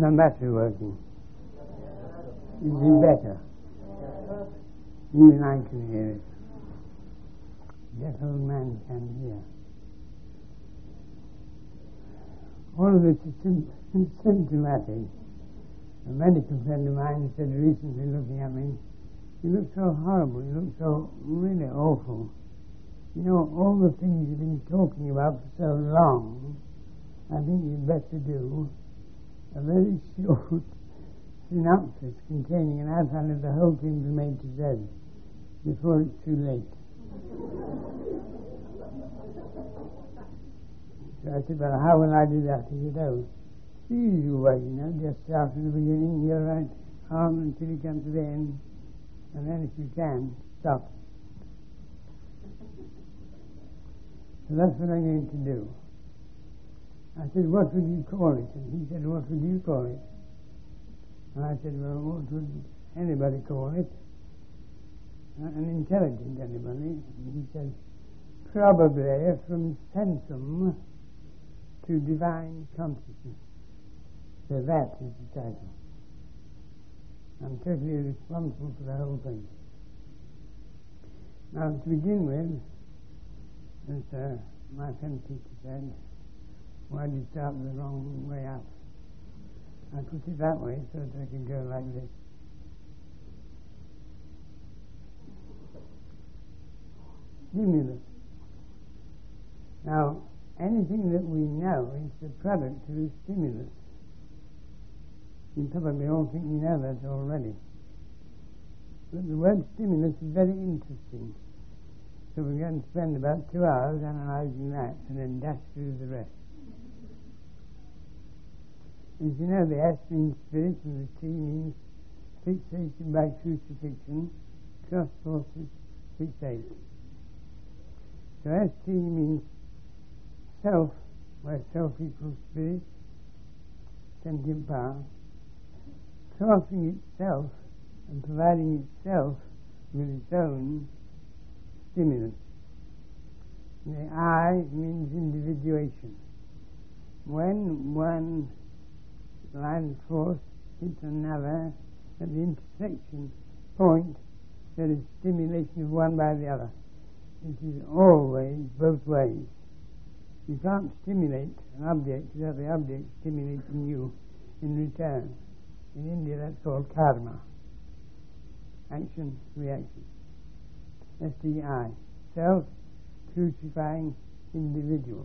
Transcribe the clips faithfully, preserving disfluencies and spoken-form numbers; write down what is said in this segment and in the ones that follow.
the battery working? Is it better? Even I can hear it. That old man can hear. All of this is sim- symptomatic. A medical friend of mine said recently, looking at me, "You look so horrible, you look so really awful. You know, all the things you've been talking about for so long, I think you'd better do a very short synopsis containing an outline of the whole thing from A to Z before it's too late." So I said, "Well, how will I do that?" He said, "Oh, the usual way, you know, just start from the beginning, your right arm until you come to the end, and then if you can, stop." So that's what I'm going to do. I said, "What would you call it?" And he said, "What would you call it?" And I said, "Well, what would anybody call it? Uh, an intelligent anybody." And he said, "Probably from sensum to divine consciousness." So that is the title. I'm totally responsible for the whole thing. Now, to begin with, as uh, my friend Peter said, why do you start the wrong way up? I put it that way so that I can go like this. Stimulus. Now, anything that we know is the product of a stimulus. You probably all think you know that already. But the word stimulus is very interesting. So we're going to spend about two hours analysing that and then dash through the rest. As you know, the S means spirit and the T means fixation by crucifixion, cross forces fixate. So S T means self, where self equals spirit, sentient power, crossing itself and providing itself with its own stimulus. The I means individuation. When one line of force hits another, at the intersection point, there is stimulation of one by the other. It is always both ways. You can't stimulate an object without the object stimulating you in return. In India, that's called karma. Action, reaction. S T I. Self-crucifying individual.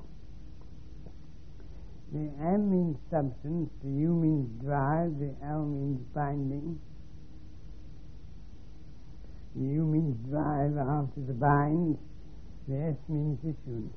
The M means substance, the U means drive, the L means binding. The U means drive after the bind, the S means issuance.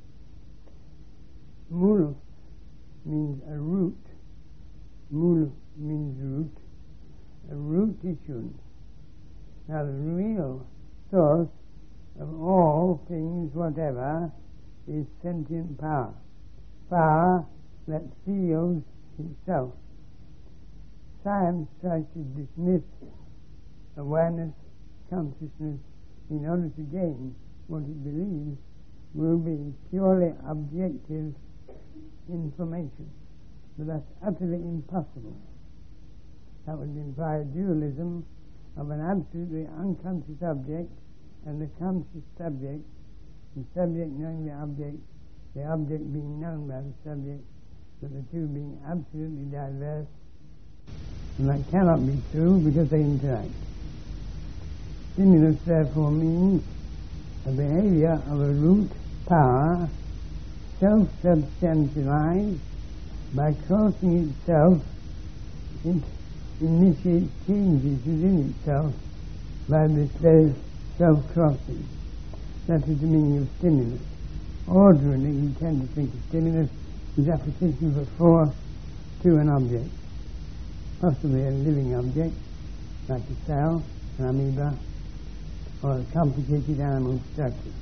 Mul means a root. Mul means root. A root issuance. Now the real source of all things whatever is sentient power. Power that feels itself. Science tries to dismiss awareness, consciousness, in order to gain what it believes will be purely objective information. But that's utterly impossible. That would imply a dualism of an absolutely unconscious object and the conscious subject, the subject knowing the object, the object being known by the subject, but the two being absolutely diverse. And that cannot be true because they interact. Stimulus, therefore, means a behavior of a root power, self-substantialized, by crossing itself, it initiates changes within itself by this very self-crossing. That is the meaning of stimulus. Ordinarily, we tend to think of stimulus as application of a force to an object, possibly a living object, like a cell, an amoeba, or a complicated animal structure.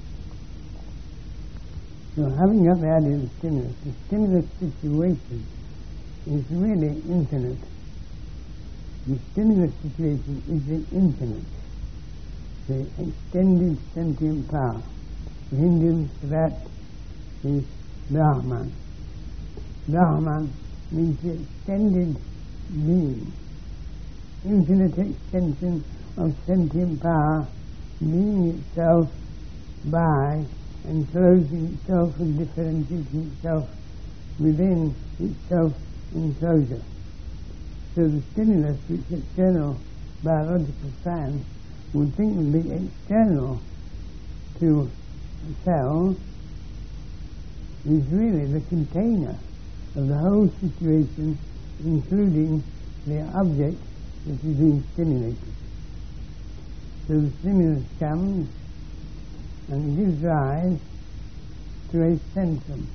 So having got the idea of stimulus, the stimulus situation is really infinite. The stimulus situation is the infinite, the extended sentient power. The Hindus, that is Brahman. Brahman means the extended being, infinite extension of sentient power, being itself by enclosing itself and differentiating itself within itself enclosure. So the stimulus which external biological science would think would be external to the cell is really the container of the whole situation, including the object that is being stimulated. So the stimulus comes and gives rise to a centrum.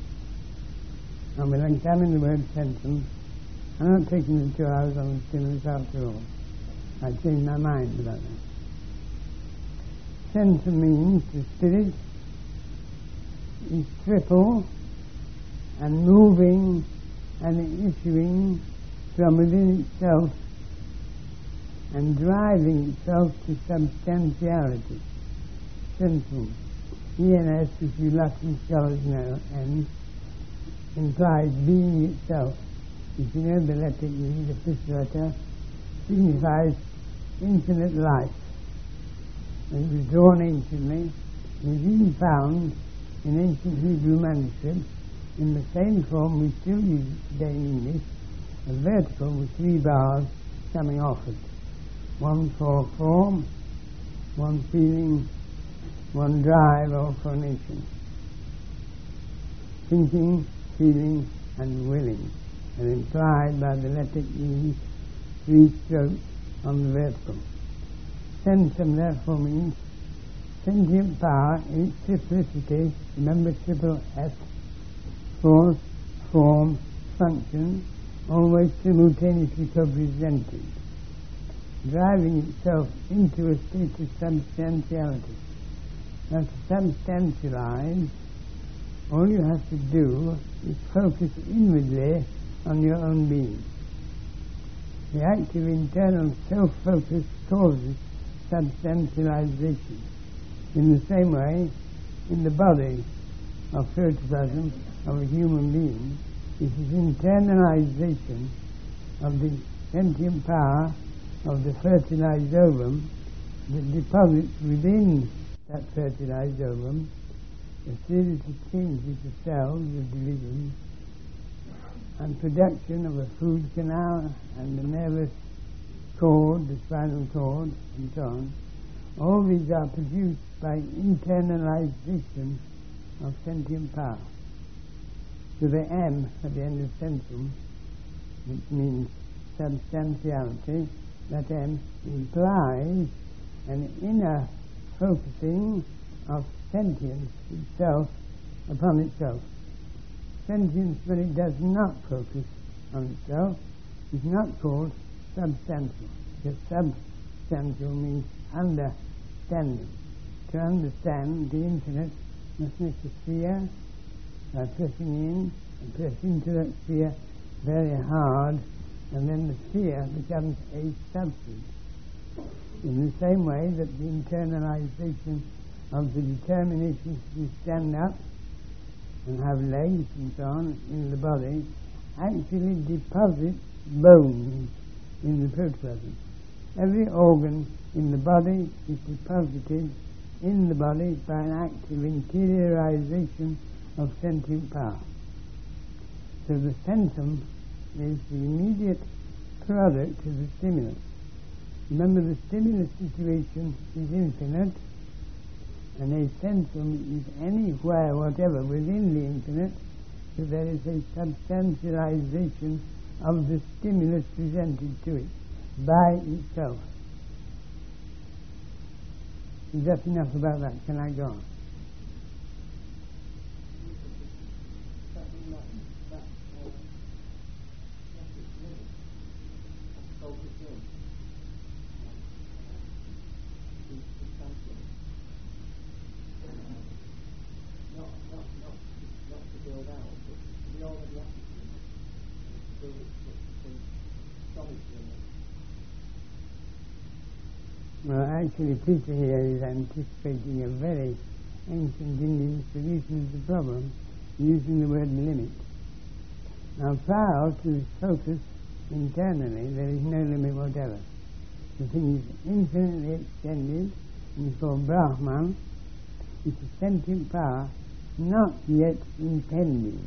I will examine the word centrum. I'm not taking the two hours on the stimulus after all. I changed my mind about that. Centrum means the spirit is triple and moving and issuing from within itself and driving itself to substantiality. Centrum. E N S, which you Latin scholars know, and implies being itself. If you know the letter E, the fifth letter, signifies infinite life. It was drawn anciently, and is even found in ancient Hebrew manuscripts in the same form we still use it today in English, a vertical with three bars coming off it. One for form, one feeling, one drive or formation. Thinking, feeling, and willing are implied by the letter E, three strokes on the vertical. Centrum therefore means sentient power in its triplicity, remember triple S, force, form, function, always simultaneously co-presented, driving itself into a state of substantiality. Now to substantialize, all you have to do is focus inwardly on your own being. The active internal self-focus causes substantialization. In the same way, in the body of protoplasm of a human being, it is internalization of the sentient power of the fertilized ovum that deposits within that fertilized ovum a series of changes of cells, of divisions, and production of a food canal and the nervous cord, the spinal cord, and so on. All these are produced by internalization of sentient power. So the M at the end of centrum, which means substantiality, that M implies an inner focusing of sentience itself upon itself. Sentience, when it does not focus on itself, is not called substantial, because substantial means understanding. To understand the infinite must make a sphere by pressing in and press into that sphere very hard, and then the sphere becomes a substance. In the same way that the internalization of the determination to stand up and have legs and so on in the body actually deposits bones in the protoplasm. Every organ in the body is deposited in the body by an active interiorization of sentient power. So the centrum is the immediate product of the stimulus. Remember, the stimulus situation is infinite, and a centrum is anywhere, whatever, within the infinite, so there is a substantialization of the stimulus presented to it by itself. Is that enough about that? Can I go on? Well, actually, Peter here is anticipating a very ancient Indian solution of the problem using the word limit. Now, prior to this focus internally, there is no limit whatever. The thing is infinitely extended, and is called Brahman. It's a sentient power not yet intending.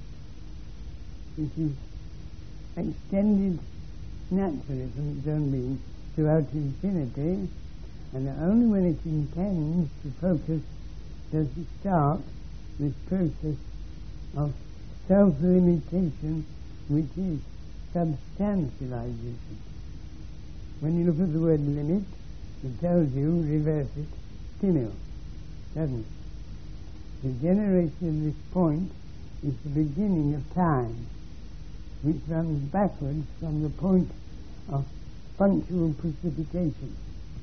It is extended naturally from its own being throughout infinity, and only when it intends to focus does it start this process of self-limitation, which is substantialization. When you look at the word limit, it tells you, reverse it, stimulus, doesn't it? The generation of this point is the beginning of time, which runs backwards from the point of punctual precipitation.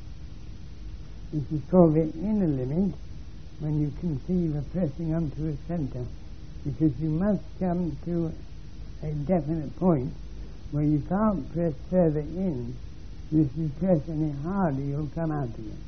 This is called the inner limit when you conceive of pressing onto a centre, because you must come to a definite point where you can't press further in. If you press any harder, you'll come out again.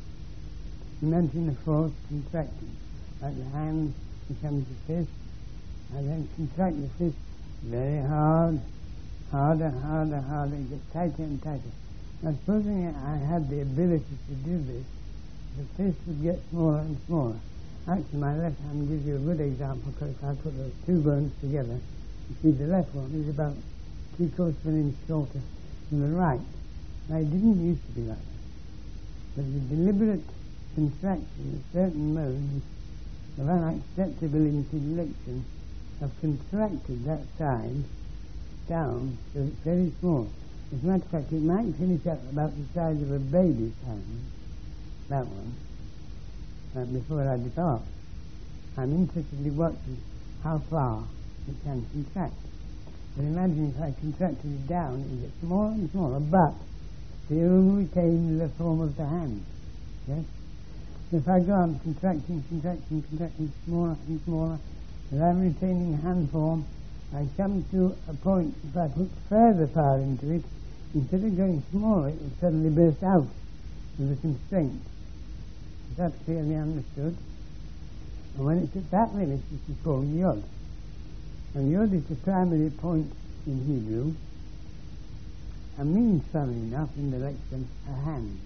Imagine the force contracting. Like the hand becomes a fist, and then contract the fist very hard, harder, harder, harder, it gets tighter and tighter. Now, supposing I had the ability to do this, the fist would get smaller and smaller. Actually, my left hand gives you a good example, because if I put those two bones together, you see the left one is about three quarters of an inch shorter than the right. Now, it didn't used to be like that. But the deliberate contraction of certain modes of unacceptable intellection have contracted that side down so it's very small. As a matter of fact, it might finish up about the size of a baby's hand, that one, uh, before I depart. I'm interested in watching how far it can contract. But imagine if I contracted it down, it would get smaller and smaller, but still retain the form of the hand. Yes? So if I go on contracting, contracting, contracting, smaller and smaller, and I'm retaining hand form, I come to a point, if I put further power into it, instead of going smaller, it will suddenly burst out with the constraint. Is that clearly understood? And when it's at that limit, it is called Yod. And Yod is the primary point in Hebrew, and means, funnily enough, in the lexicon, a hand.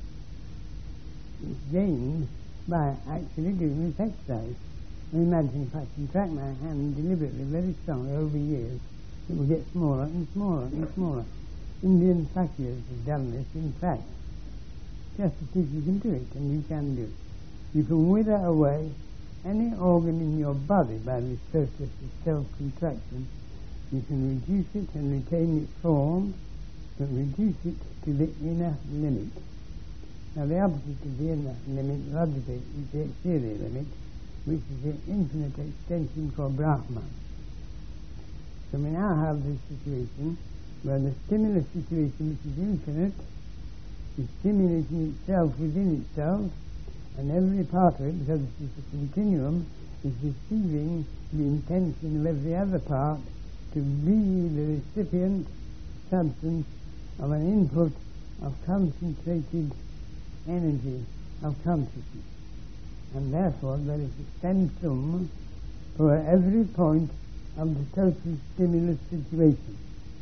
It's gained by actually doing this exercise. Imagine if I contract my hand deliberately, very strongly, over years, it will get smaller and smaller and smaller. Indian fakirs have done this, in fact. Just to see if you can do it, and you can do it. You can wither away any organ in your body by this process of self-contraction. You can reduce it and retain its form, but reduce it to the inner limit. Now, the opposite of the inner limit, logically, is the exterior limit, which is the infinite extension called Brahman. So we now have this situation where the stimulus situation, which is infinite, is stimulating itself within itself, and every part of it, because it is a continuum, is receiving the intention of every other part to be the recipient substance of an input of concentrated energy of consciousness. And therefore there is a centrum for every point of the total stimulus situation.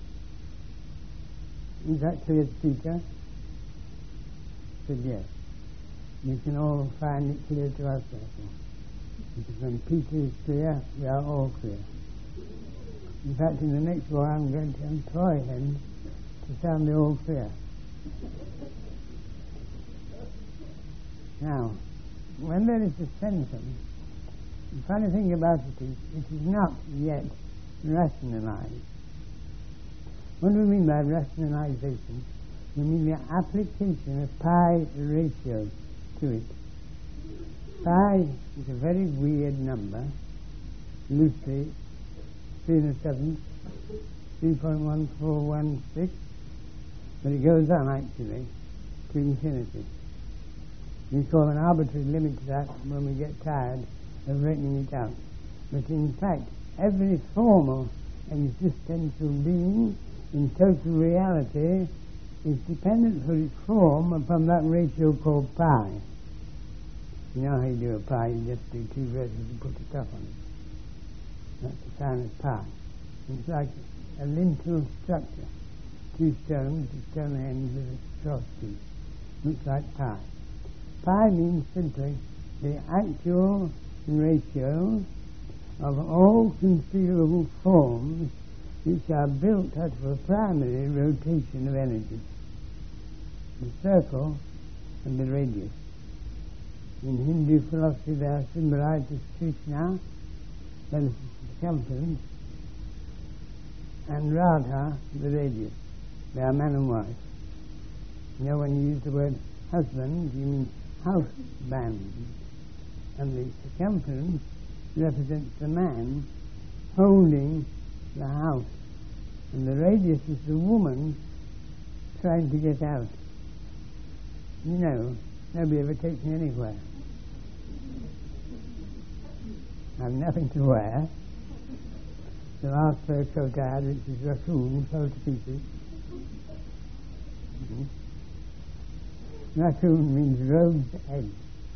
Is that clear, speaker? Said yes. You can all find it clear to us, therefore. Because when Peter is clear, we are all clear. In fact, in the next war, I'm going to employ him to sound the all clear. Now, when there is a centrum, the funny thing about it is, it is not yet rationalized. What do we mean by rationalization? We mean the application of pi ratio to it. Pi is a very weird number, loosely three and a seventh, three point one four one six, but it goes on actually to infinity. We call an arbitrary limit to that when we get tired of reckoning it out. But in fact, every formal existential being in total reality is dependent for its form upon that ratio called pi. You know how you do a pi, you just do two verses and put a stuff on it. That's the sign of pi. It's like a lintel structure. Two stones, a stone end with a cross piece. Looks like pi. Pi means simply the actual ratio of all conceivable forms which are built out of a primary rotation of energy. The circle and the radius. In Hindu philosophy they are symbolized as Krishna, that is the circumference, and Radha, the radius. They are man and wife. You know, when you use the word husband, you mean house band. And the circumference represents the man holding the house. And the radius is the woman trying to get out. You know, nobody ever takes me anywhere. I have nothing to wear. The last fur coat I had, which is raccoon, fell to pieces. Mm-hmm. Raccoon means rogue's egg.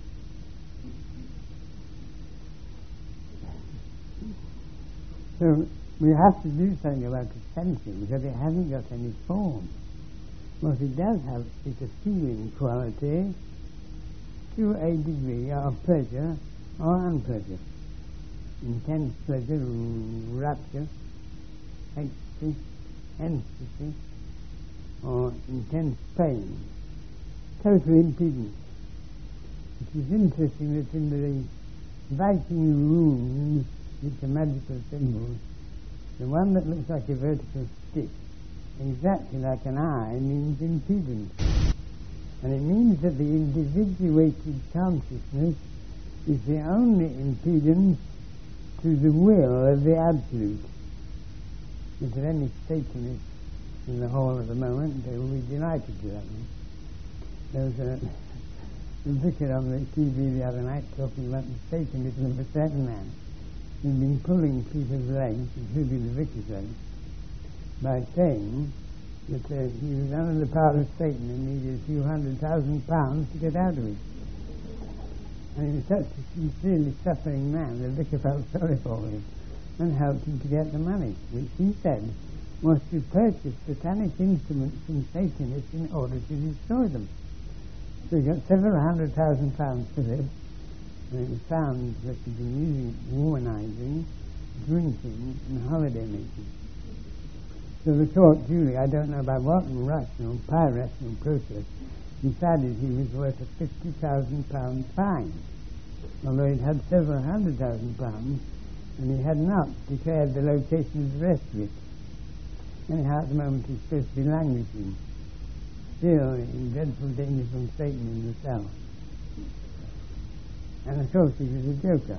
So we have to do something about the sensing, because it hasn't got any form. What it does have is a feeling quality to a degree of pleasure or unpleasure. Intense pleasure, rapture, ecstasy, ecstasy, or intense pain. Total impedance. It is interesting that in the Viking runes, which are magical symbols, the one that looks like a vertical stick, exactly like an eye, means impedance. And it means that the individuated consciousness is the only impedance to the will of the Absolute. If there are any Satanists in the hall at the moment, they will be delighted to that one. There was a, a vicar on the T V the other night talking about the Satanism of a certain man who'd been pulling people's legs, including the vicar's legs, by saying that uh, he was under the power of Satan and needed a few hundred thousand pounds to get out of it. And he was such a sincerely suffering man, the vicar felt sorry for him and helped him to get the money, which he said was to purchase satanic instruments from Satanists in order to destroy them. So he got several hundred thousand pounds for this, and it was found that he'd been using it womanizing, drinking, and holiday making. So the court, duly, I don't know about what rational, pi-rational process, decided he was worth a fifty thousand pound fine, although he'd had several hundred thousand pounds, and he had not declared the location of the rest of it. Anyhow, at the moment he's supposed to be languishing, still in dreadful danger from Satan in the cell. And of course he was a joker.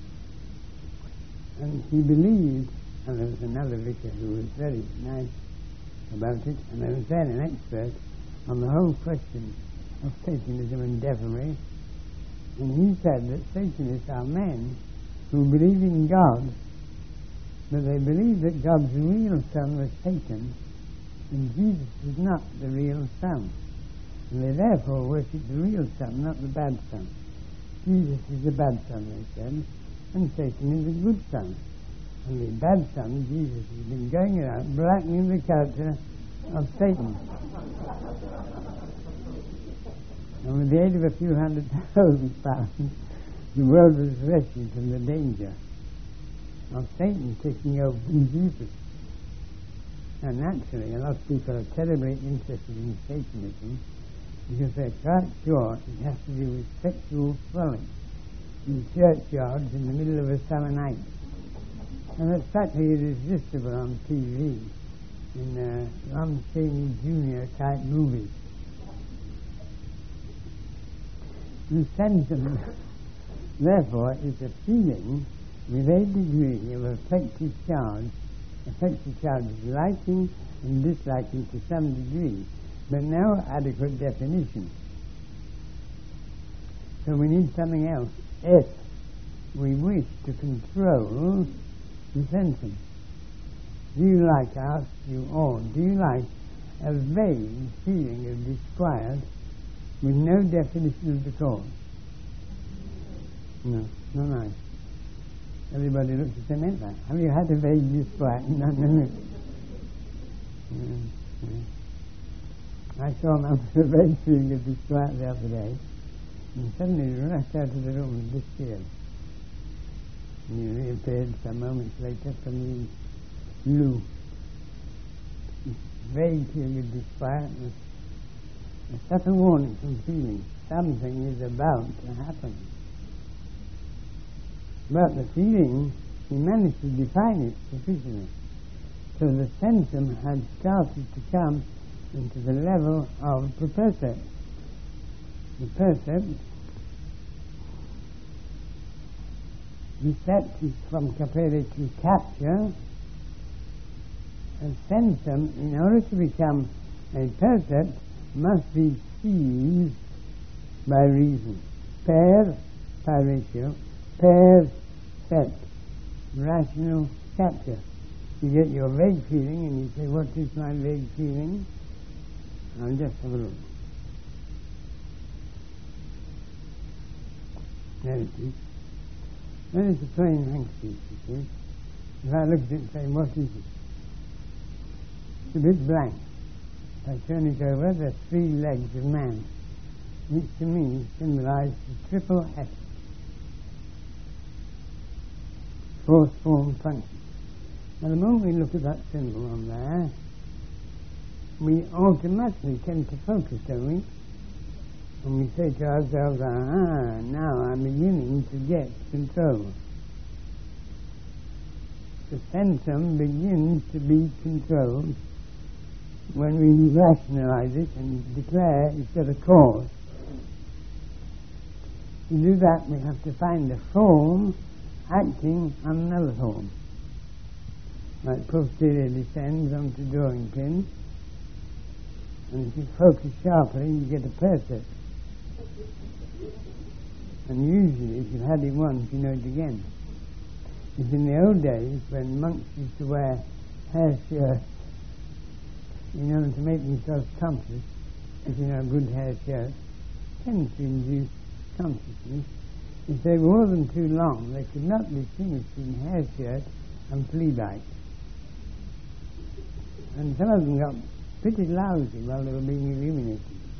And he believed, and there was another vicar who was very nice about it, and there was then an expert on the whole question of Satanism and devilry, and he said that Satanists are men who believe in God, but they believe that God's real son was Satan, and Jesus is not the real son. And they therefore worship the real son, not the bad son. Jesus is the bad son, they said, and Satan is the good son. And the bad son, Jesus, has been going around blackening the character of Satan. And with the aid of a few hundred thousand pounds, the world was rescued from the danger of Satan taking over from Jesus. And naturally, a lot of people are terribly interested in Satanism because they're quite sure it has to do with sexual frolic in churchyards in the middle of a summer night. And that's practically irresistible on T V in uh, Lon Chaney Junior type movies. The sentiment, therefore, is a feeling with a degree of affective charge. Affective charge is liking and disliking to some degree, but no adequate definition. So we need something else if we wish to control the sentence. Do you like, I ask you all, do you like a vague feeling of disquiet with no definition of the cause? No, no nice. Everybody looks at them like that. Have you had a vague disquiet? No, no, no. Mm, yeah. I saw a man with a vague feeling of disquiet the other day, and suddenly he rushed out of the room and disappeared. And he reappeared some moments later from the loo. Vague feeling of disquiet was a subtle warning from feeling something is about to happen. But the feeling, he managed to define it sufficiently. So the sensum had started to come into the level of the percept. The percept detected from capere to capture, and sensum, in order to become a percept, must be seized by reason. Per, per ratio, per set, rational capture. You get your vague feeling and you say, what is my vague feeling? I'll just have a look. There it is. There is a plain handkerchief, you see. If I look at it and say, what is it? It's a bit blank. If I turn it over, there are three legs of man, which to me symbolize the triple S. Fourth form function. Now the moment we look at that symbol on there, we automatically tend to focus, don't we? And we say to ourselves, ah, now I'm beginning to get control. The sensum begins to be controlled when we rationalize it and declare it's got a cause. To do that, we have to find a form acting on another form. Like posterior descends onto drawing pin, and if you focus sharply, you get a percept. And usually, if you've had it once, you know it again. It's in the old days when monks used to wear hair shirts in order to make themselves conscious. If you know a good hair shirt tends to induce consciousness. If they were more than too long, they could not distinguish between hair shirt and flea bite. And some of them got pretty lousy while they were being illuminated.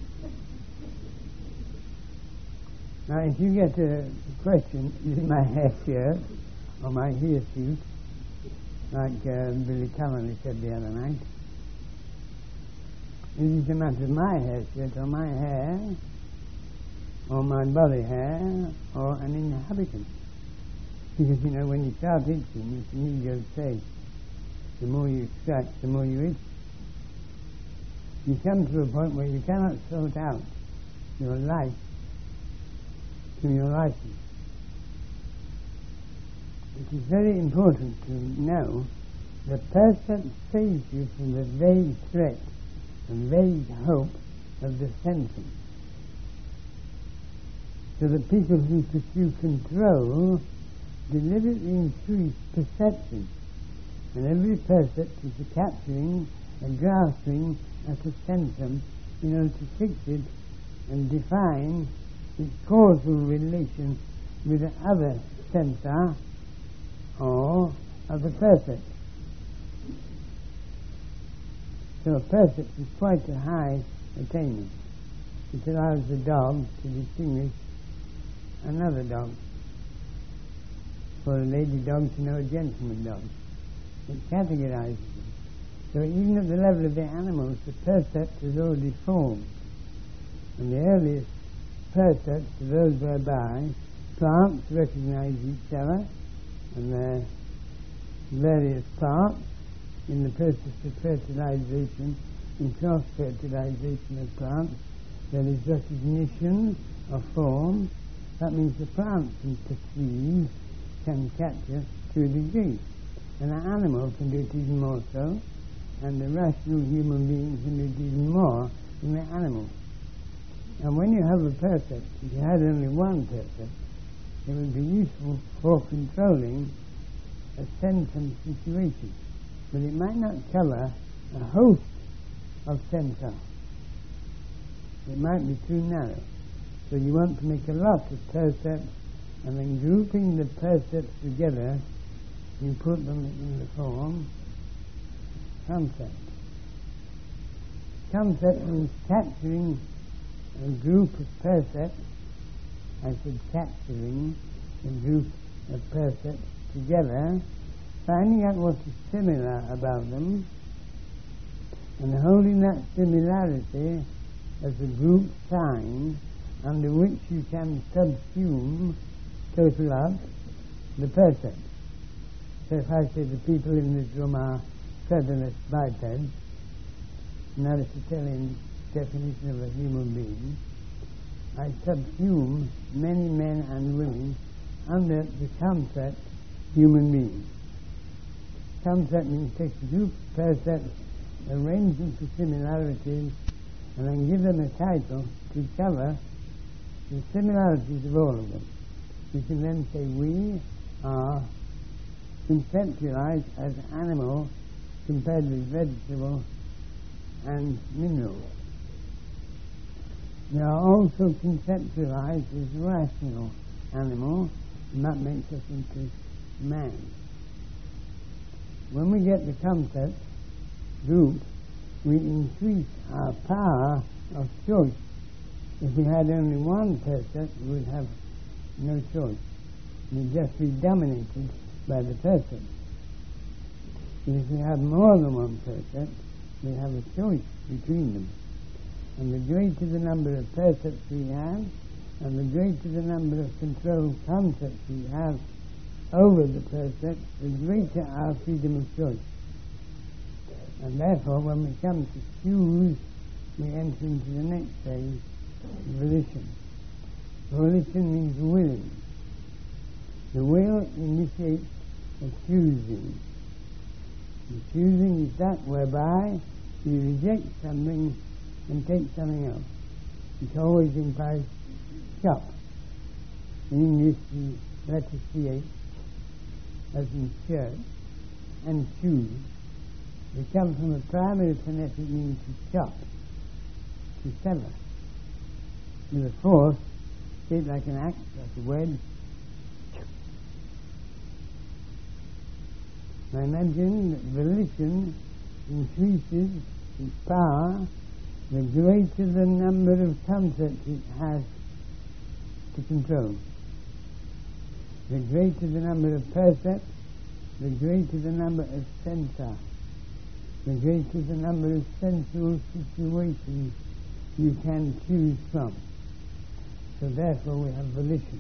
Now, if you get a question, is it my hair shirt or my hair suit, like uh, Billy Connolly said the other night, is it a matter of my hair shirt or my hair, or my body hair, or an inhabitant? Because, you know, when you start itching, it's an ego stage. The more you scratch, the more you itch. You come to a point where you cannot sort out your life from your license. It is very important to know the person saves you from the vague threat and vague hope of the sensum. So the people who pursue control deliberately increase perception, and every percept is a capturing and grasping at a sensum in order to fix it and define its causal relation with the other sensa or other percept. So a percept is quite a high attainment. It allows the dog to distinguish another dog. For a lady dog to know a gentleman dog. It categorizes them. So even at the level of the animals, the percept is already formed. And the earliest percepts are those whereby plants recognize each other and their various parts in the process of fertilization and cross-fertilization of plants. There is recognition of form. That means the plant can perceive, can capture to a degree. And an animal can do it even more so, and the rational human being can do it even more than the animal. And when you have a percept, if you had only one percept, it would be useful for controlling a sentence situation. But it might not cover a host of sensa. It might be too narrow. So you want to make a lot of percepts and then grouping the percepts together, you put them in the form concept. Concept means capturing a group of percepts. I said capturing a group of percepts together, finding out what is similar about them, and holding that similarity as a group sign under which you can subsume, total up, the percept. So if I say the people in this room are featherless bipeds, an Aristotelian definition of a human being, I subsume many men and women under the concept human being. Concept means take a group of percepts, arrange them for similarities, and then give them a title to cover the similarities of all of them. You can then say we are conceptualized as animal compared with vegetable and mineral. They are also conceptualized as rational animal, and that makes us into man. When we get the concept group, we increase our power of choice. If we had only one percept, we would have no choice. We'd just be dominated by the percept. But if we have more than one percept, we have a choice between them. And the greater the number of percepts we have, and the greater the number of controlled concepts we have over the percept, the greater our freedom of choice. And therefore, when we come to choose, we enter into the next phase, volition. Volition means willing. The will initiates a choosing. The choosing is that whereby you reject something and take something else. It always implies chop. In English, the letter C H, as in church, and choose. They come from a primary phonetic meaning to chop, to sever. With a force, shaped like an axe, like a wedge. I imagine that volition increases its power the greater the number of concepts it has to control. The greater the number of percepts, the greater the number of sensa, the greater the number of sensual situations you can choose from. So therefore we have volition.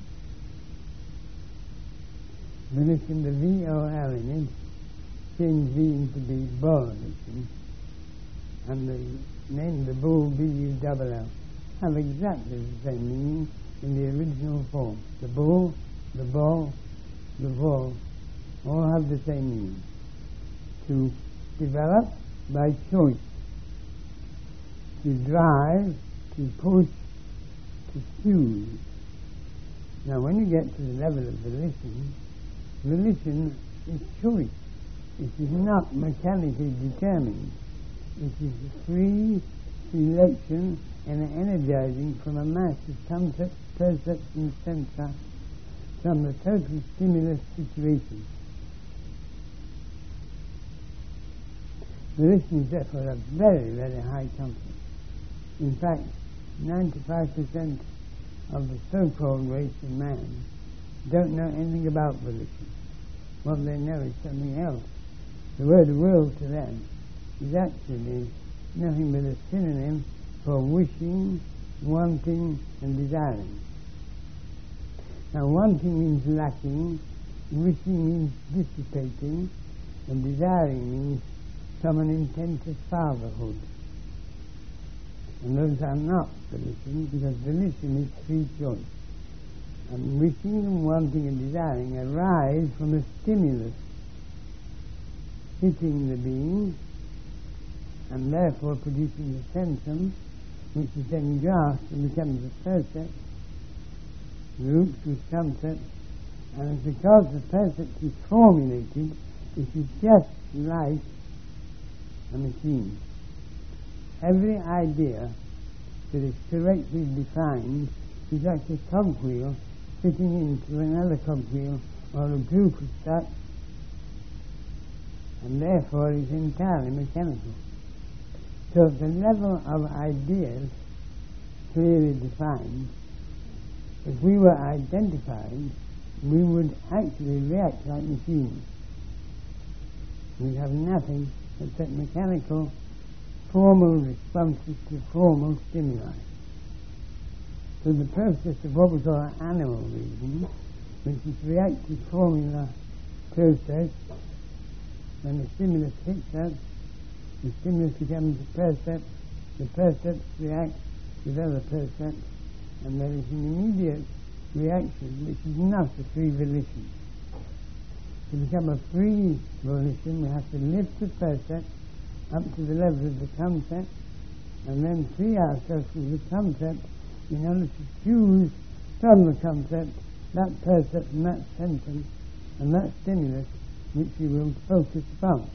Volition, the V O L in it, change V into be volition, and the name, the bull, B U L L, have exactly the same meaning in the original form. The bull, the ball, the vol, all have the same meaning. To develop by choice, to drive, to push, to choose. Now when you get to the level of volition, volition is choice. It is not mechanically determined. It is a free selection and energizing from a mass of concepts, percepts and sensa from the total stimulus situation. Volition is therefore a very, very high concept. In fact, ninety-five percent of the so-called race of man don't know anything about volition. What they know is something else. The word will to them is actually nothing but a synonym for wishing, wanting and desiring. Now wanting means lacking, wishing means dissipating, and desiring means common intent of fatherhood. And those are not volition, because volition is free choice. And wishing and wanting and desiring arise from a stimulus hitting the being, and therefore producing a sensum, which is then grasped and becomes a percept, groups with concepts, and because the percept is formulated, it is just like a machine. Every idea that is correctly defined is like a cogwheel fitting into another cogwheel or a group of such, and therefore is entirely mechanical. So at the level of ideas clearly defined, if we were identified, we would actually react like machines. We have nothing except mechanical, formal responses to formal stimuli. So the process of what we call animal reason, which is reactive formula process, when the stimulus hits us, the stimulus becomes a percept, the percepts react with other percepts, and there is an immediate reaction which is not a free volition. To become a free volition, we have to lift the percept up to the level of the concept, and then free ourselves from the concept in order to choose from the concept that percept and that sentence and that stimulus which we will focus upon.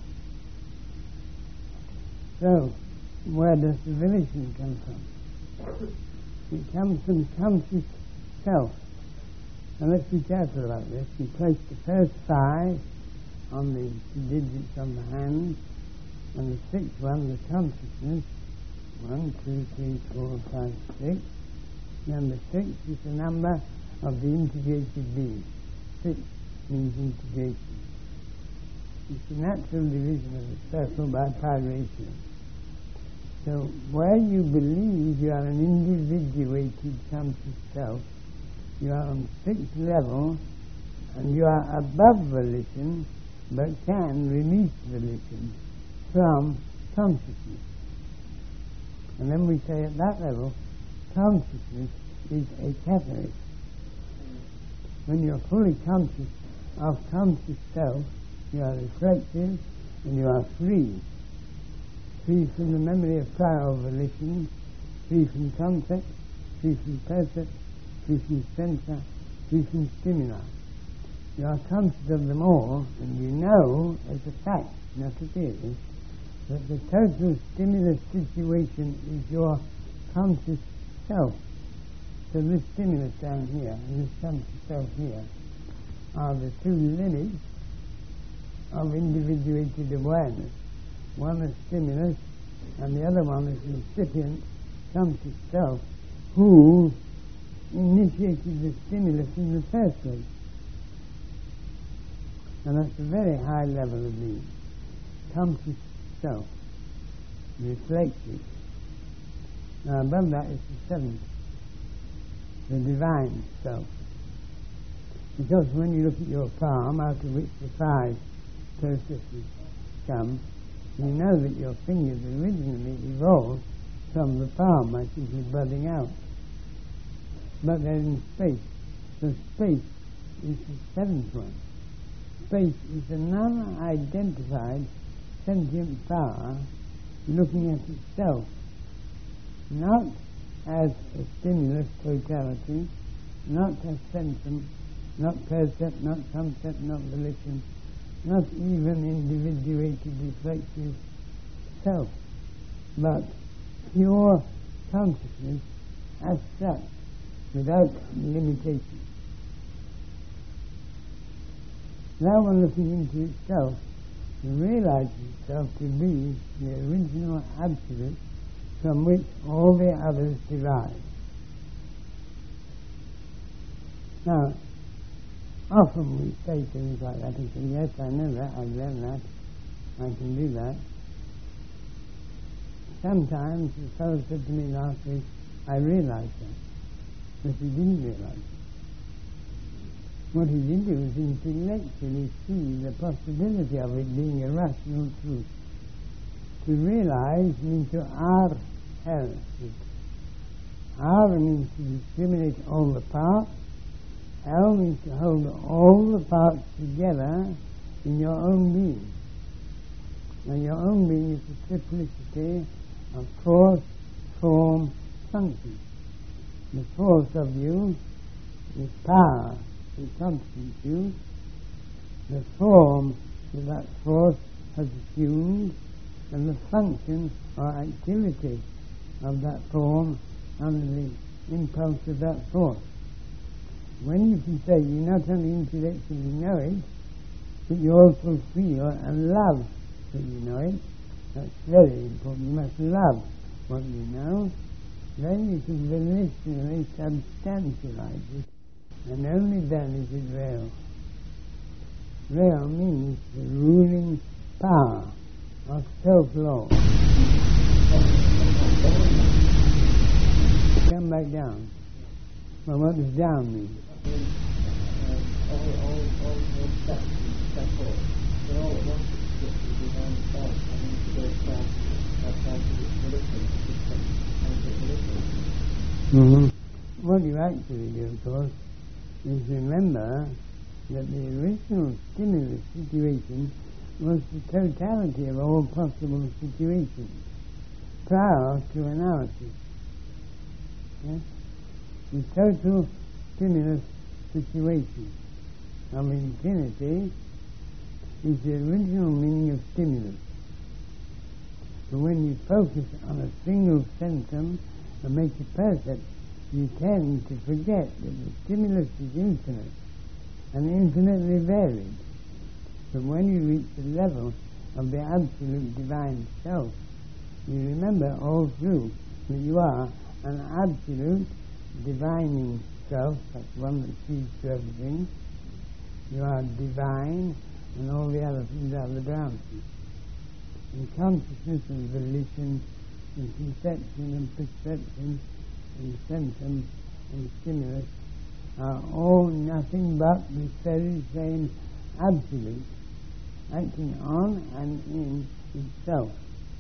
So, where does the volition come from? It comes from conscious self. Now let's be careful about this. We place the first five on the digits on the hand, and the sixth one, the consciousness. One, two, three, four, five, six. Number six is the number of the integrated being. Six means integration. It's a natural division of the circle by pi ratio. So where you believe you are an individuated conscious self, you are on sixth level, and you are above volition, but can release volition from consciousness. And then we say at that level, consciousness is a catalyst. When you're fully conscious of conscious self, you are reflective and you are free. Free from the memory of prior volition, free from concept, free from percept, free from sensor, free from stimuli. You are conscious of them all, and you know as a fact, not a theory, that the total stimulus situation is your conscious self. So this stimulus down here and this conscious self here are the two limits of individuated awareness. One is stimulus, and the other one is the recipient, conscious self, who initiated the stimulus in the first place. And that's a very high level of being. Conscious self, reflective. Now above that is the seventh, the divine self. Because when you look at your palm, out of which the five processes come, you know that your fingers originally evolved from the palm by simply budding out. But they're in space. So space is the seventh one. Space is a non-identified sentient power looking at itself, not as a stimulus totality, not as sentence, not percept, not concept, not volition, not even individuated reflective self, but pure consciousness as such, without limitation. Now one looking into itself, it realizes itself to be the original absolute from which all the others derive. Now, often we say things like that and say, yes, I know that, I've learned that, I can do that. Sometimes the fellow said to me last week, I realized that, but he didn't realize it. What he did do was intellectually see the possibility of it being a rational truth. To realize means to ar el it. Ar means to discriminate all the parts. El means to hold all the parts together in your own being. Now your own being is the triplicity of force, form, function. The force of you is power, it constitutes you. The form that that force has assumed, and the function or activity of that form under the impulse of that force. when you can say you not only intellectually know it, but you also feel and love that you know it. That's very important. You must love what you know. Then you can volitionally substantialize it, and only then is it real. Real means the ruling power of self-law. Come back down. Well, what does down mean? All, all, all those steps, step forward. They're all at once get to the divine self, and into their self, that self is volition, system, and the volition. Mm-hmm. What you actually do, of course, is remember that the original stimulus situation was the totality of all possible situations prior to analysis. Yes? The total stimulus situation of infinity is the original meaning of stimulus. But when you focus on a single centrum and make it perfect, you tend to forget that the stimulus is infinite and infinitely varied. But when you reach the level of the absolute divine self, you remember all through that you are an absolute divining self, that's one that sees through everything. You are divine, and all the other things are the branches. And consciousness and volition, and conception and perception, and centrum and stimulus are all nothing but the very same absolute, acting on and in itself.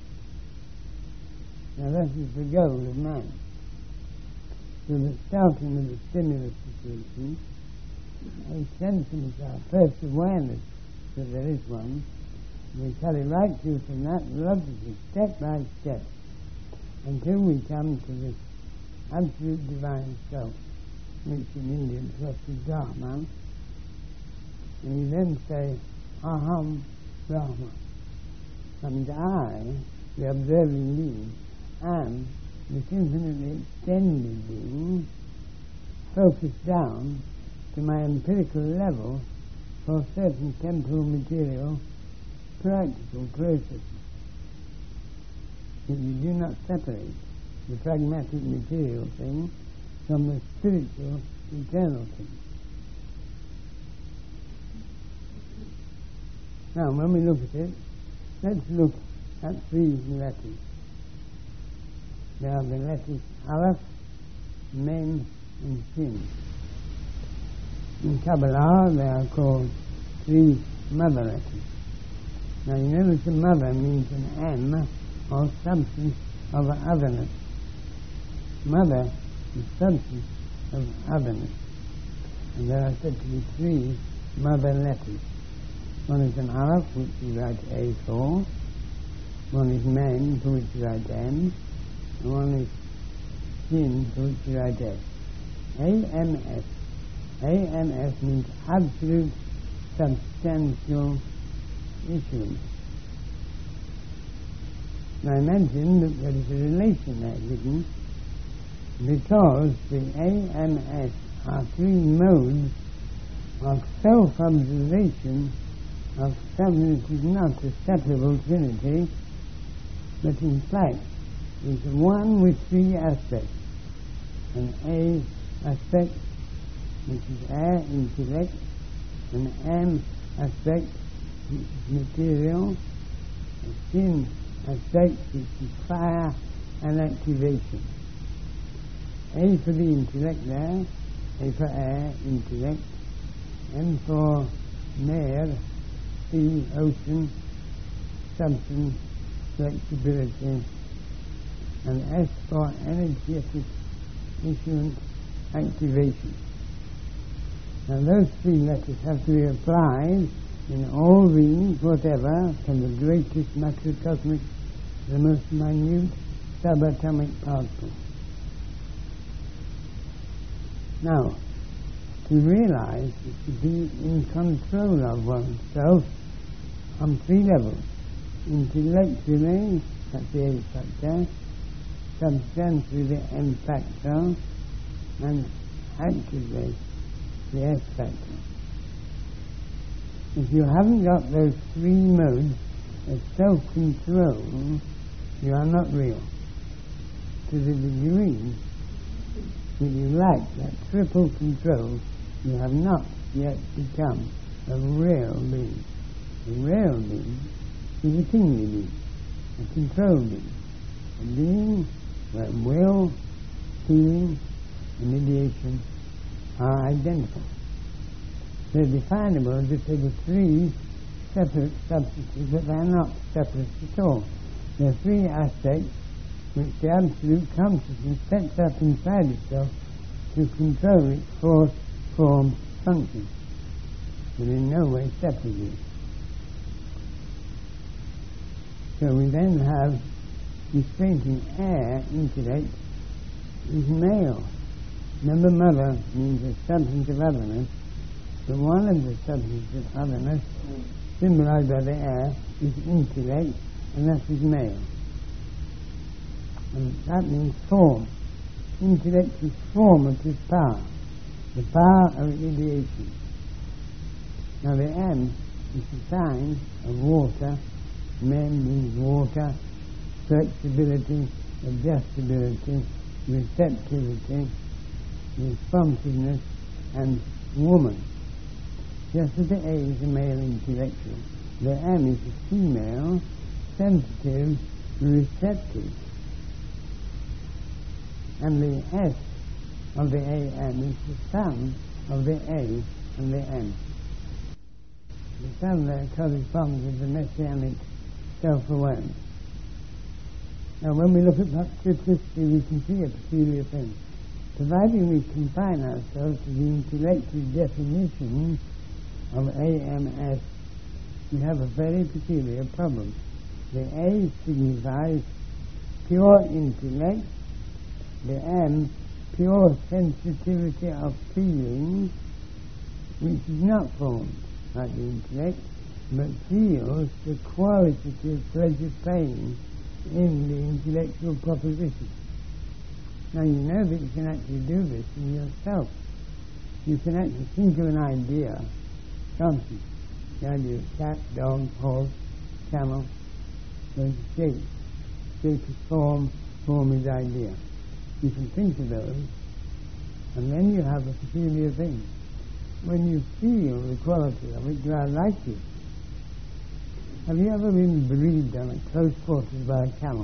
Now that is the goal of man. So the starting of the stimulus situation, a centrum is our first awareness that there is one. We carry right through from that logically, step by step, until we come to this absolute divine self, which in Indian is Brahman. And you then say, Aham Brahma. And I, the observing being, am this infinitely extended being, focused down to my empirical level for certain temporal material practical processes. That you do not separate the pragmatic material thing from the spiritual eternal thing. Now, when we look at it, let's look at three letters. There are the letters Aleph, Mem, and Shin. In Kabbalah, they are called three mother letters. Now, you notice the mother means an M, or substance of otherness. Mother is substance of otherness. And there are said to be three mother letters. One is an Aleph, which you write A for. One is Mem, for which you write M. And one is Shin, for which you write S. A M S. A M S means absolute substantial issuance. Now I mentioned that there is a relation there hidden, because the A M S are three modes of self-observation of something that is not a separable trinity, but in fact is one with three aspects. An A aspect, which is air, intellect, an M aspect, which is material, a Shin aspect, which is fire and activation. A for the intellect there, A for air, intellect, M for Mer, sea, ocean, substance, flexibility, and S for energetic issuance, activation. Now those three letters have to be applied in all beings, whatever, from the greatest macrocosmic to the most minute subatomic particle. Now, to realize is to be in control of oneself on three levels. Intellectually, that's the A factor, substantially the M factor, and actively the S factor. If you haven't got those three modes of self-control, you are not real. To the degree that you lack that triple control, you have not yet become a real being. A real being is a kingly being, a control being, a being where will, feeling, and ideation are identical. They're definable as if they were three separate substances, but they're not separate at all. They're three aspects which the absolute consciousness sets up inside itself to control its force, form, function, but in no way separately. So we then have the strengthening air intellect is male. Remember, mother means a substance of otherness, but one of the substances of otherness, symbolized by the air, is intellect, and that is male. And that means form. Intellect is formative power, the power of ideation. Now the M is the sign of water. Men means water, flexibility, adjustability, receptivity, responsiveness, and woman. Just as the A is a male intellectual, the M is a female, sensitive, receptive. And the S of the A M is the sum of the A and the M. The sum there corresponds with the messianic self-awareness. Now when we look at that triplicity, we can see a peculiar thing. Providing we confine ourselves to the intellectual definition of A M S, we have a very peculiar problem. The A signifies pure intellect, the M, pure sensitivity of feeling, which is not formed like the intellect, but feels the qualitative pleasure-pain in the intellectual proposition. Now you know that you can actually do this in yourself. You can actually think of an idea, something, the idea of cat, dog, horse, camel, those shape. Shape is form, form is idea. You can think of those, and then you have a peculiar thing. When you feel the quality of it, you are like it. Have you ever been breathed on at close quarters by a camel?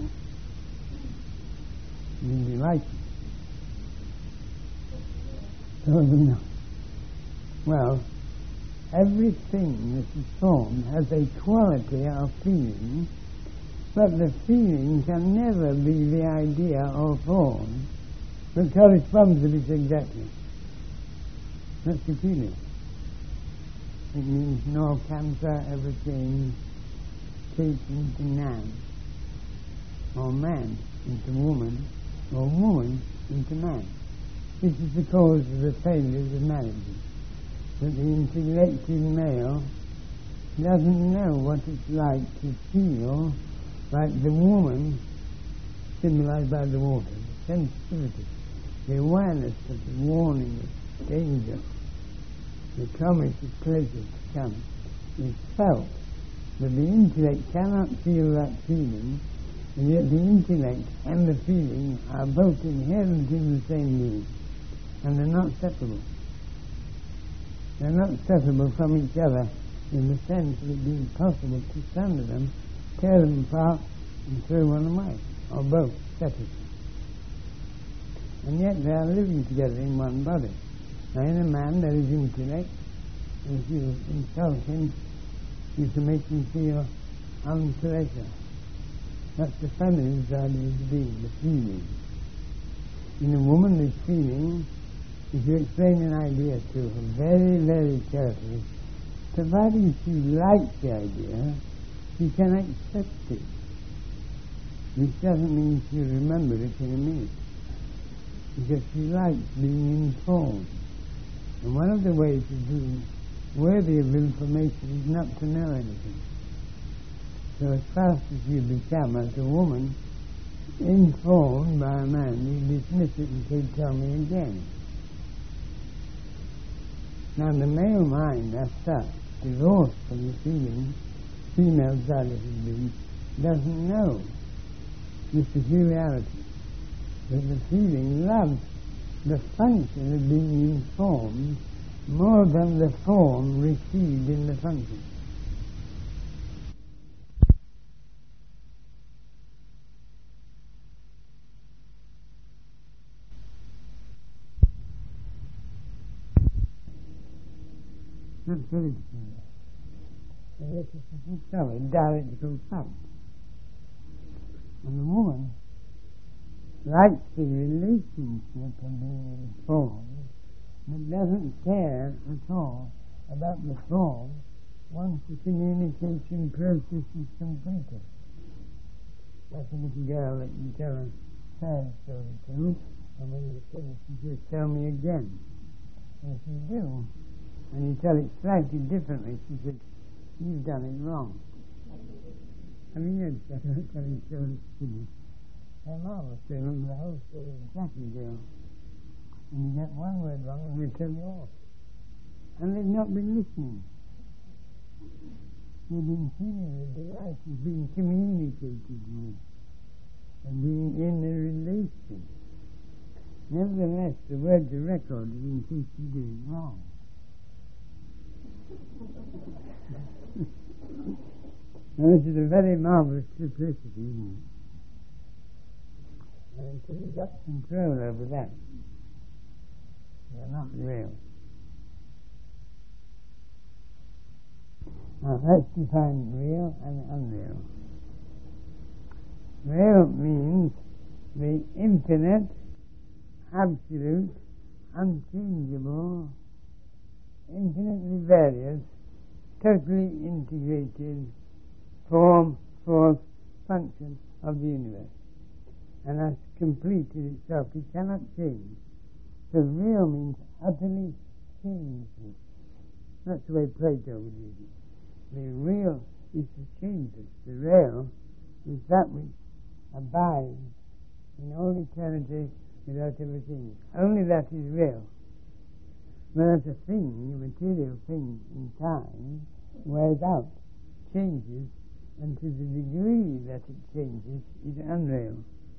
You'd be like it. Probably not. Well, everything that is formed has a quality of feeling, but the feeling can never be the idea or form that corresponds with it exactly. That's peculiar. It means nor cancer ever change shape into man, or man into woman, or woman into man. This is the cause of the failures of marriages. That the intellectual male doesn't know what it's like to feel like the woman, symbolized by the water, the sensitivity, the awareness of the warning of danger, the promise of pleasure to come, is felt. But the intellect cannot feel that feeling, and yet the intellect and the feeling are both inherent in the same being, and they're not separable. They're not separable from each other in the sense of it being possible to sunder them, tear them apart, and throw one away, or both separately. And yet they are living together in one body. Now in a man there is intellect, and if you insult him, you can make him feel unpleasure. That's the feminine side of his being, the feeling. In a woman, this feeling, if you explain an idea to her very, very carefully, providing she likes the idea, she can accept it. Which doesn't mean she'll remember it in a minute, because she likes being informed. And one of the ways of being worthy of information is not to know anything. So as fast as you become, as a woman, informed by a man, you dismiss it and say, tell me again. Now the male mind, as such, divorced from the feeling, female side of his being, doesn't know this peculiarity. But the feeling loves the function of being informed more than the form received in the function. That's very peculiar. And this is a discovered dialectical fact. And the woman likes the relationship of being informed, but doesn't care at all about the form once the communication process is completed. Like a little girl that you tell a sad story to, and when you finish, you just tell me again. And if you do, and you tell it slightly differently, she said, you've done it wrong. I mean, you're telling stories to me. They're marvelous. They remember the whole story exactly, girl. And you get one word wrong, and they tell you off. And they've not been listening. They've been feeling the delight of being communicated with and being in a relation. Nevertheless, the word's a record in case you do it wrong. Now, this is a very marvelous simplicity, isn't it? And until you've got control over that, you're not real. Now, let's define real and unreal. Real means the infinite, absolute, unchangeable, infinitely various, totally integrated form, force, function of the universe. And that's complete in itself. It cannot change. So real means utterly changeless. That's the way Plato would use it. The real is the changeless. The real is that which abides in all eternity without ever changing. Only that is real. Whereas a thing, a material thing in time, wears out, changes, and to the degree that it changes is unreal.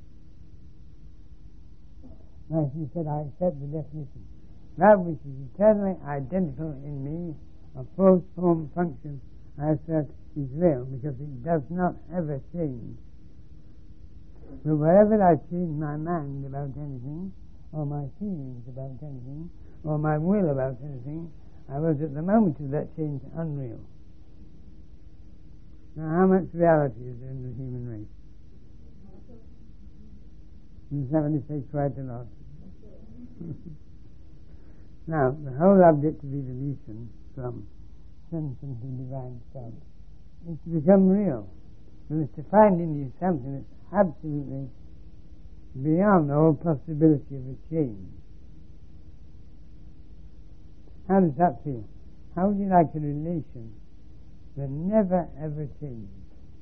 Now, as you said, I accept the definition. That which is eternally identical in me, a force, form, function, I assert is real, because it does not ever change. So wherever I change my mind about anything, or my feelings about anything, or my will about anything, I was at the moment of that change unreal. Now, how much reality is there in the human race? In seventy-six, quite a lot. Now, the whole object of evolution from sentient to divine self is to become real. But it's to find in you something that's absolutely beyond all possibility of a change. How does that feel? How would you like a relation that never ever changes?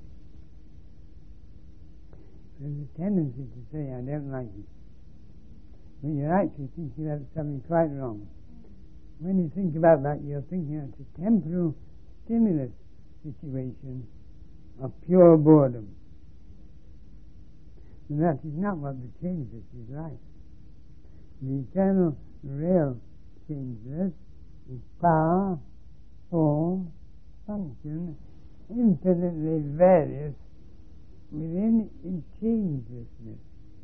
There's a tendency to say, I don't like it. But you're actually thinking about something quite wrong. When you think about that, you're thinking it's a temporal stimulus situation of pure boredom. And that is not what the changeless is like. The eternal, real changeless is power, form, function, infinitely various within its changelessness.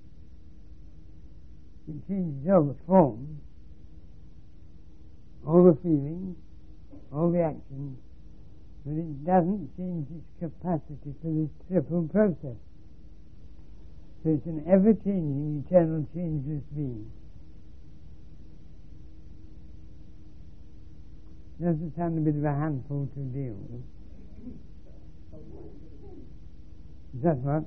It changes all the forms, all the feelings, all the actions, but it doesn't change its capacity for this triple process. So it's an ever-changing, eternal, changeless being. Does it sound a bit of a handful to deal with? Is that what?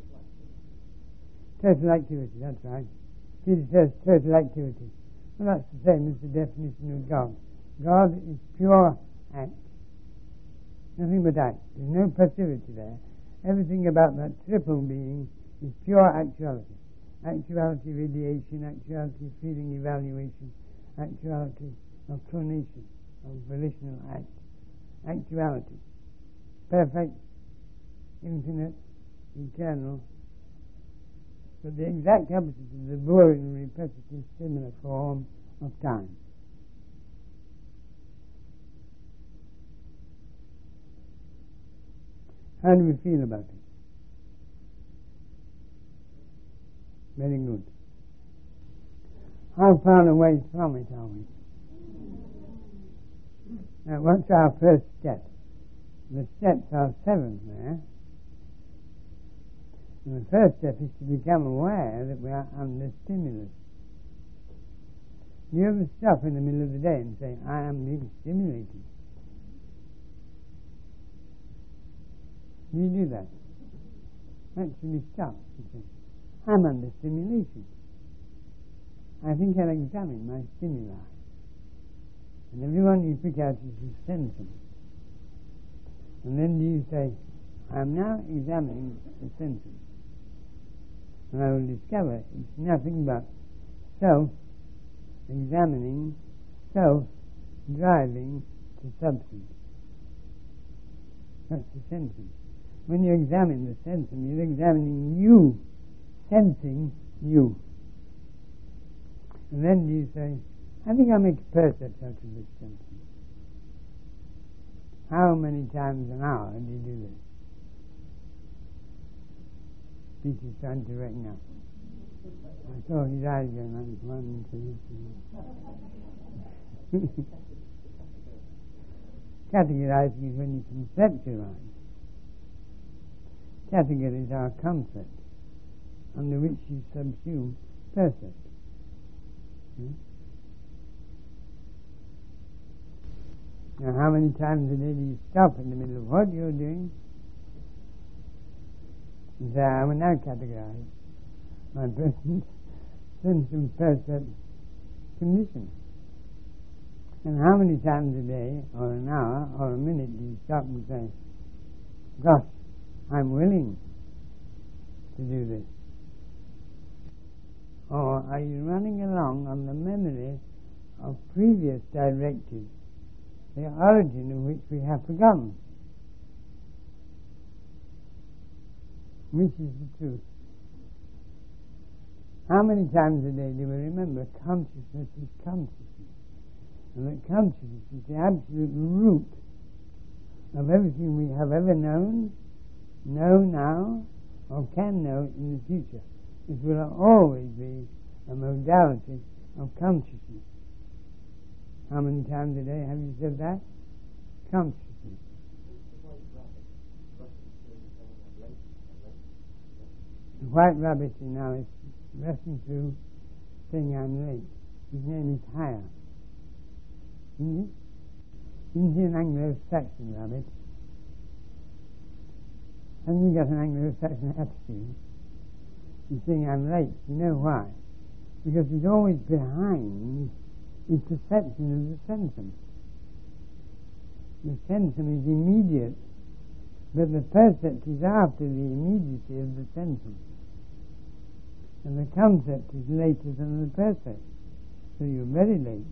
Total activity, that's right. Peter says total activity. Well, that's the same as the definition of God. God is pure act. Nothing but act. There's no passivity there. Everything about that triple being is pure actuality. Actuality, radiation, actuality, feeling, evaluation, actuality, of clination, of volitional act, actuality, perfect, infinite, eternal, but the exact opposite of the boring, repetitive, similar form of time. How do we feel about it? Very good. How far away from it are we? Now, what's our first step? The steps are seven there. And the first step is to become aware that we are under stimulus. Do you ever stop in the middle of the day and say, I am being stimulated? Do you do that? Actually stop and say, I'm under stimulation. I think I'll examine my stimuli. And everyone you pick out is a symptom. And then do you say, I am now examining the symptom. And I will discover it's nothing but self-examining, self-driving to substance. That's the symptom. When you examine the symptom, you're examining you, sensing you. And then you say, I think I'll make a percept out of this symptom. How many times an hour do you do this? Peter's trying to reckon up. I saw his eyes going on. One, two, three. Categorizing is when you conceptualize. Categories are concepts under which you subsume percept. Hmm? Now, how many times a day do you stop in the middle of what you're doing? And say, I will now categorize my present sense and percept condition. And how many times a day, or an hour, or a minute do you stop and say, gosh, I'm willing to do this? Or are you running along on the memory of previous directives, the origin of which we have forgotten? Which is the truth? How many times a day do we remember consciousness is consciousness? And that consciousness is the absolute root of everything we have ever known, know now, or can know in the future. It will always be a modality of consciousness. How many times a day have you said that? Consciousness. The white rabbit in Alice rushing through saying I'm late. His name is Hire. Isn't it? Isn't he an Anglo-Saxon rabbit? Hasn't he got an Anglo-Saxon attitude? He's saying I'm late. You know why? Because he's always behind his perception of the symptom. The symptom is immediate, but the percept is after the immediacy of the symptom. And the concept is later than the percept. So you're very late.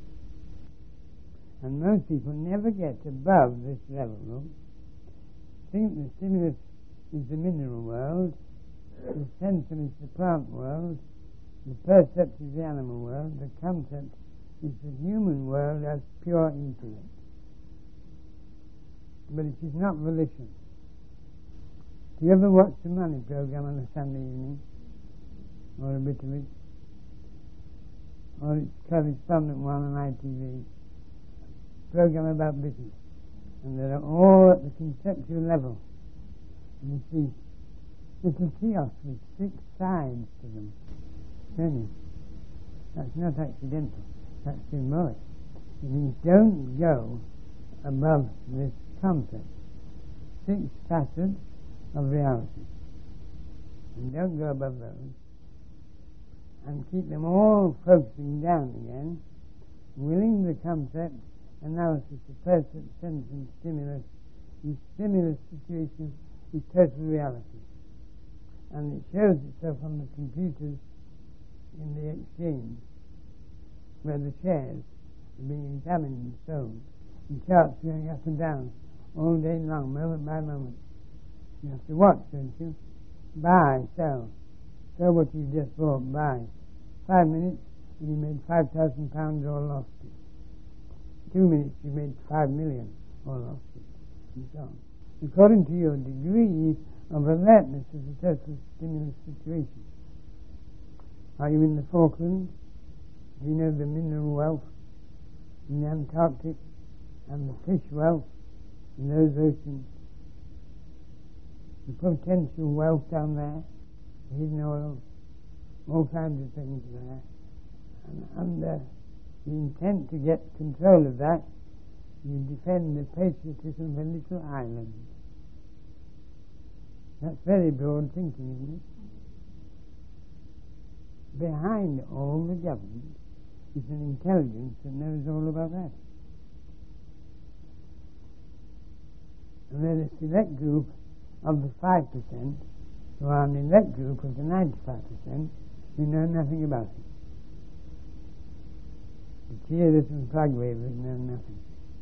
And most people never get above this level. No? Think the stimulus is the mineral world, the symptom is the plant world, the percept is the animal world, the concept is the human world as pure intellect. But it is not volition. Do you ever watch the money program on a Sunday evening? Or a bit of it? Or its correspondent one on I T V? Program about business. And they're all at the conceptual level. And you see little kiosks with six sides to them. Don't you? That's not accidental. That's symbolic. It means don't go above this concept. Six facets of reality. And don't go above those. And keep them all focusing down again, willing the concept, analysis of percept, sense and stimulus. The stimulus situation is total reality. And it shows itself on the computers in the exchange, where the shares being examined in the soul. The charts going up and down all day long, moment by moment. You have to watch, don't you? Buy, sell. Sell what you just bought, buy. Five minutes, and you made five thousand pounds or lost it. Two minutes, you made five million or lost it, and so on. According to your degree of alertness of the total stimulus situation. Are you in the Falklands? Do you know the mineral wealth in the Antarctic and the fish wealth in those oceans? The potential wealth down there, the hidden oil, all kinds of things there. And under the intent to get control of that, you defend the patriotism of a little island. That's very broad thinking, isn't it? Behind all the government is an intelligence that knows all about that. And there's a select group of the five percent who are an elect group of the ninety-five percent who know nothing about it. The cheerleaders and flag wavers know nothing.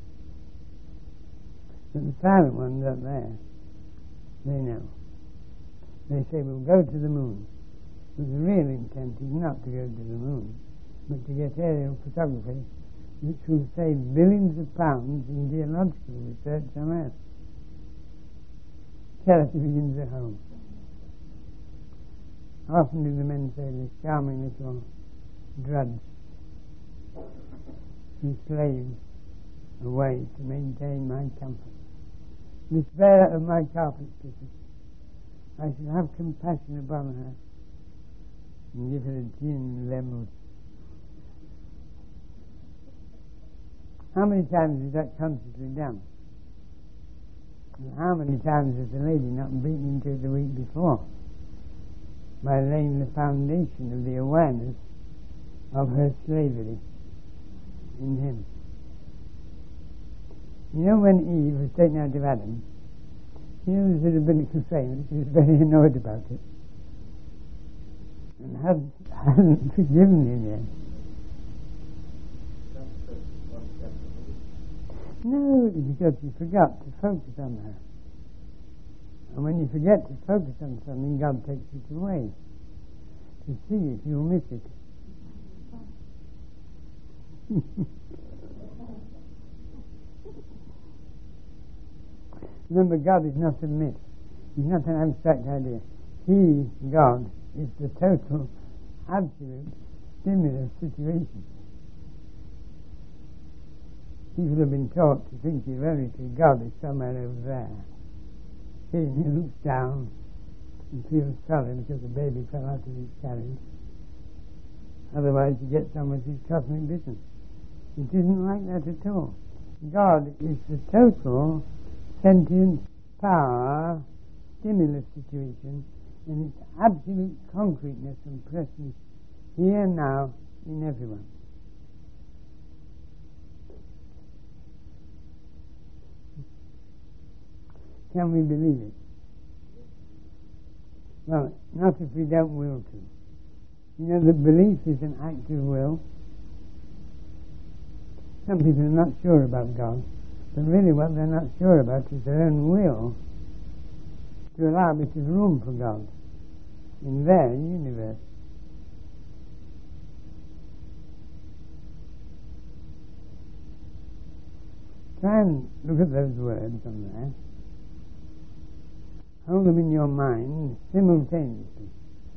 But the silent ones up there, they know. They say, we'll go to the moon. But the real intent is not to go to the moon, but to get aerial photography, which will save billions of pounds in geological research on Earth. Charity begins at home. How often do the men say this charming little drudge who slaves away to maintain my comfort? This bearer of my carpet pigeon, I shall have compassion upon her and give her a gin lemon. How many times is that consciously done? And how many times has the lady not beaten into it the week before by laying the foundation of the awareness of her slavery in him? You know, when Eve was taken out of Adam, you know, there's a rabbinical saying, she was very annoyed about it and hadn't, hadn't forgiven him yet. No, because you forgot to focus on her. And when you forget to focus on something, God takes it away to see if you'll miss it. Remember, God is not a myth. He's not an abstract idea. He, God, is the total, absolute stimulus situation. People have been taught to think erroneously God is somewhere over there. He looks down and feels sorry because the baby fell out of his carriage. Otherwise he gets on with his cosmic business. It isn't like that at all. God is the total sentient power stimulus situation in its absolute concreteness and presence here now in everyone. Can we believe it? Well, not if we don't will to. You know, the belief is an act of will. Some people are not sure about God, but really what they're not sure about is their own will to allow a bit of room for God in their universe. Try and look at those words on there. Hold them in your mind simultaneously.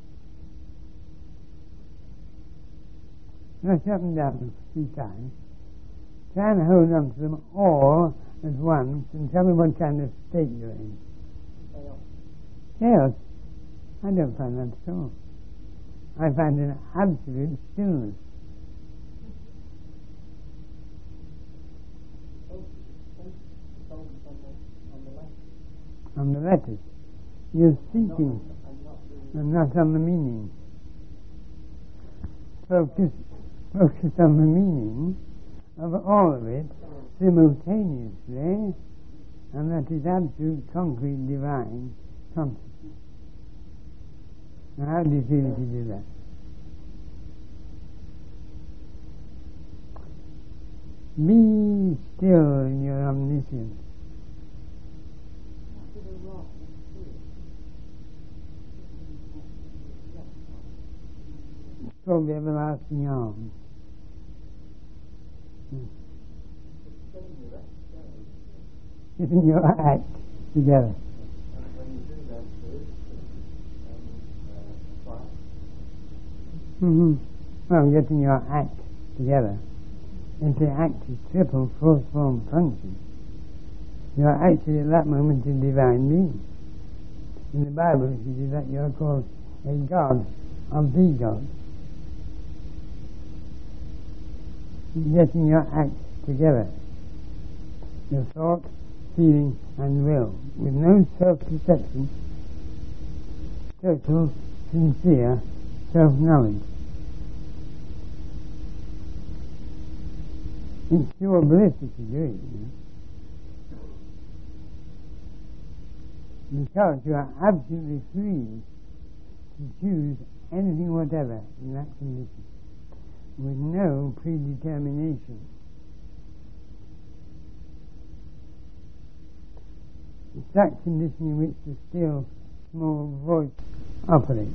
Rush up and down a few times. Try and hold on to them all at once and tell me what kind of state you're in. Chaos. Chaos? I don't find that at all. I find an absolute stillness. On the letters. You're seeking and not on the meaning. Focus, focus on the meaning of all of it simultaneously, and that is absolute, concrete, divine consciousness. Now, how do you feel if you do that? Be still in your omniscience. From the everlasting arms. Hmm. Getting your act together. Mm-hmm. Well, getting your act together. And the act is triple fourth form function. You are actually at that moment a divine being. In the Bible, if you do that, you are called a God of the God. Getting your act together, your thought, feeling and will, with no self-deception, total, sincere self-knowledge. It's pure bliss if you do it, you know. Because you are absolutely free to choose anything whatever in that condition, with no predetermination. It's that condition in which the still, small voice operates.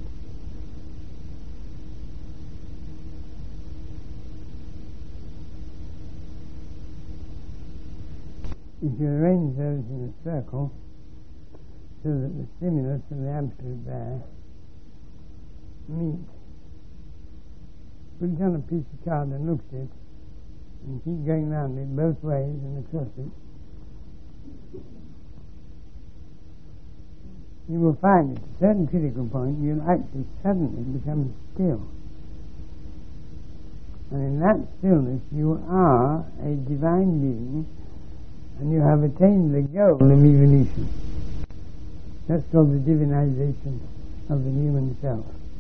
If you arrange those in a circle so that the stimulus and the absolute there meet, put it on a piece of card and look at it, and keep going round it both ways and across it, you will find at a certain critical point you'll actually suddenly become still. And in that stillness you are a divine being, and you have attained the goal of evolution. That's called the divinization of the human self.